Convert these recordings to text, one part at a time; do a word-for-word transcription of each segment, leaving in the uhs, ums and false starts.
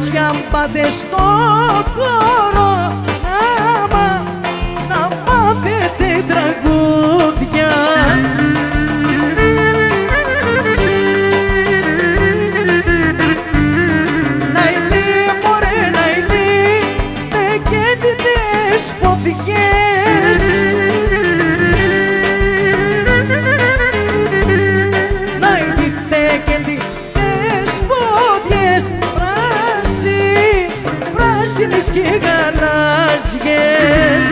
κορίτσια πάτε στο χώρο να, μα, να μάθετε τραγούδια. Να ειδεί μωρέ, να ειδείτε και τις ποδιές. Να ειδείτε και τις ποδιές, πράσι, πράσινες και γαλάζιες.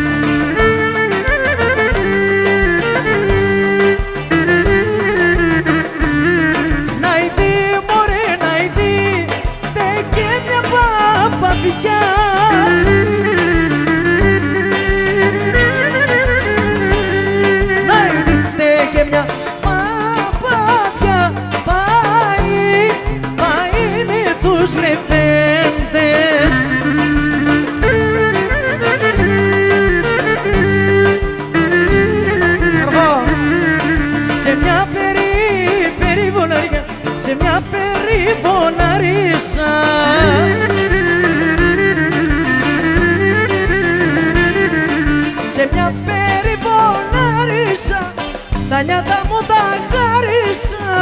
Να ειδεί μωρέ, να ειδείτε και μια παπαδιά. Να ειδείτε και μια παπαδιά, πάει, πάει με τους λεβέντες. Σε μια περί, περιβολαριά, σε μια περιβολαρίσα. Σε μια περιβολαρίσα, τα νιάτα μου τα χάρισα.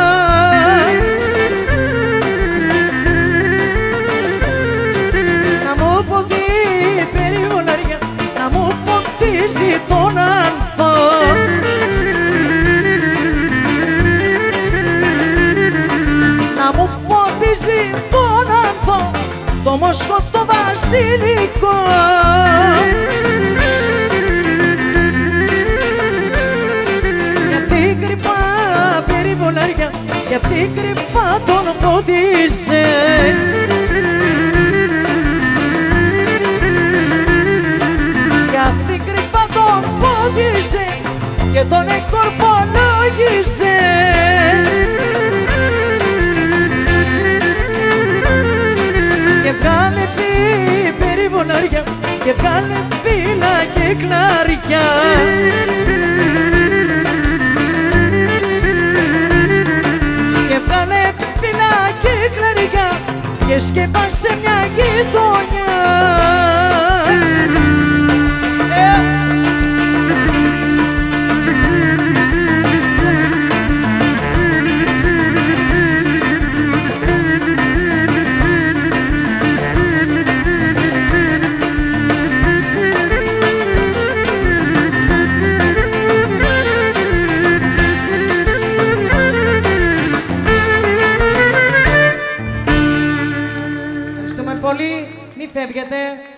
Να μου ποτεί περιβολαριά, να μου ποτίζει τον ανθό. Να μου ποτίζει τον ανθό, το μόσχο το βασιλικό. Κι αυτή κρυφά περιβολαριά, κι αυτή κρυφά τον ποτίσε. Κι αυτή κρυφά τον ποτίσε και τον εκορφολόγησε. Και βγάλε φύ περιβολαριά, και βγάλε φύλλα και κλαριά. Και βγάλε φύλλα και κλαριά και σκεπάσε μια γειτονιά. Πολύ, μη φεύγετε.